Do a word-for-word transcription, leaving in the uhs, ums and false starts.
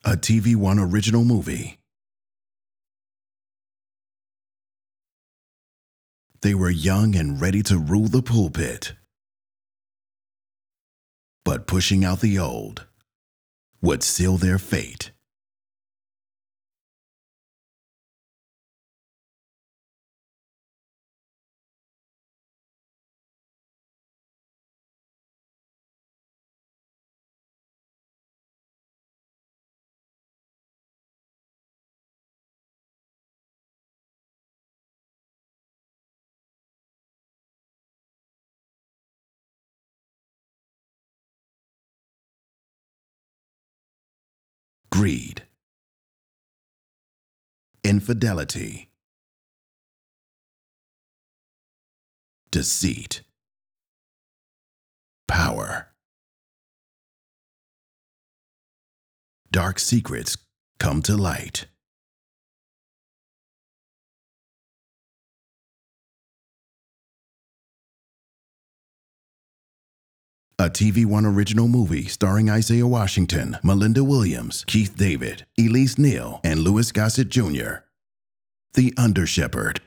A T V One original movie. They were young and ready to rule the pulpit. But pushing out the old would seal their fate. Greed, infidelity, deceit, power. Dark secrets come to light. A T V One original movie starring Isaiah Washington, Melinda Williams, Keith David, Elise Neal, and Louis Gossett Junior The Under Shepherd.